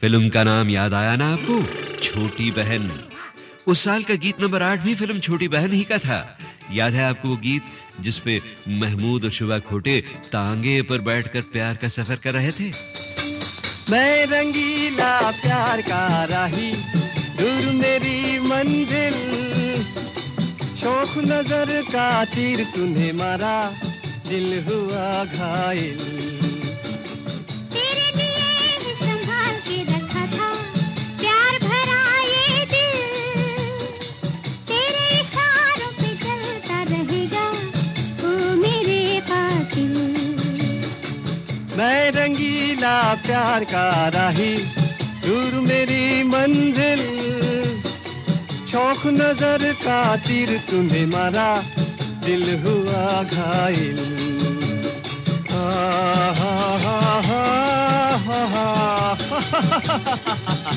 Film का नाम याद आया ना आपको? छोटी बहन। उस साल का गीत नंबर 8 भी फिल्म छोटी बहन ही का था। याद है आपको वो गीत जिसपे महमूद और शुभा खोटे तांगे पर बैठकर प्यार का सफर कर रहे थे? मैं रंगीला प्यार का राही, दूर मेरी मंजिल, शौक नजर का तीर तूने मारा, दिल हुआ घायल। तेरे लिए ही संभाल के रखा था प्यार भरा ये दिल, तेरे इशारों पे चलता रहेगा ओ मेरे कातिल। मैं रंगीला प्यार का राही, दूर मेरी मंजिल, शौक नजर का तीर तूने मारा, दिल हुआ घायल। हा हा हा हा हा हा।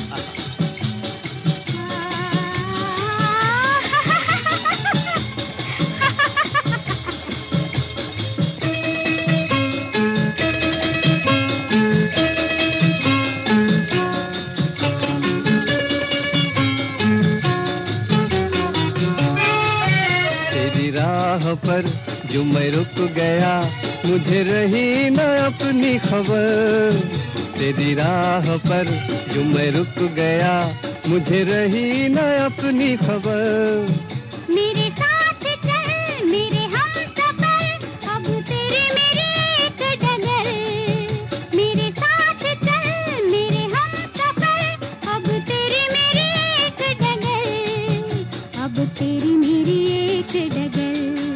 पर जो मैं रुक गया, मुझे रही न अपनी खबर। तेरी राह पर जो मैं रुक गया, मुझे रही न अपनी खबर। मेरे साथ चल मेरे हमसफर, अब तेरे मेरे एक डगर। मेरे साथ चल मेरे हमसफर, अब तेरे मेरे एक डगर। अब तेरी मेरी एक डगर।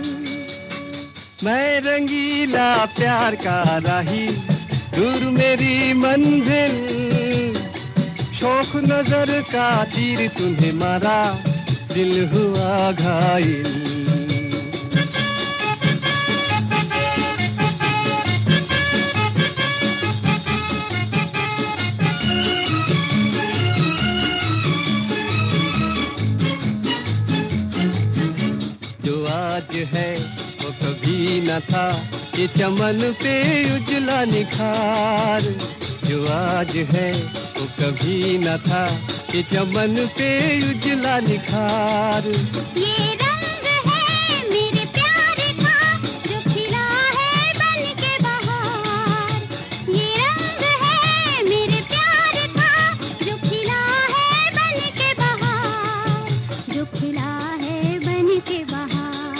मैं रंगीला प्यार का राही, दूर मेरी मंजिल, शौक नजर का तीर तूने मारा, दिल हुआ घायल। जो आज है वो कभी न था, ये चमन पे उजला निखार। जो आज है वो कभी न था, ये चमन पे उजला निखार। ये रंग है मेरे प्यार का, जो खिला है बन के बहार। ये रंग है मेरे प्यार का, जो खिला है बन के बहार। जो खिला है बन के बहार।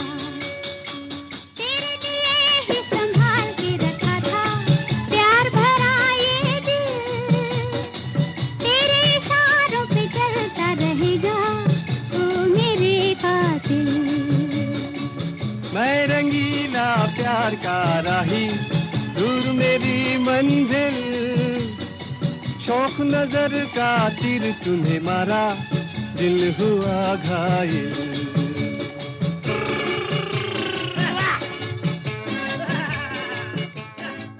मैं रंगीला प्यार का राही, दूर मेरी मंजिल, शौक नजर का तीर तूने मारा, दिल हुआ घायल।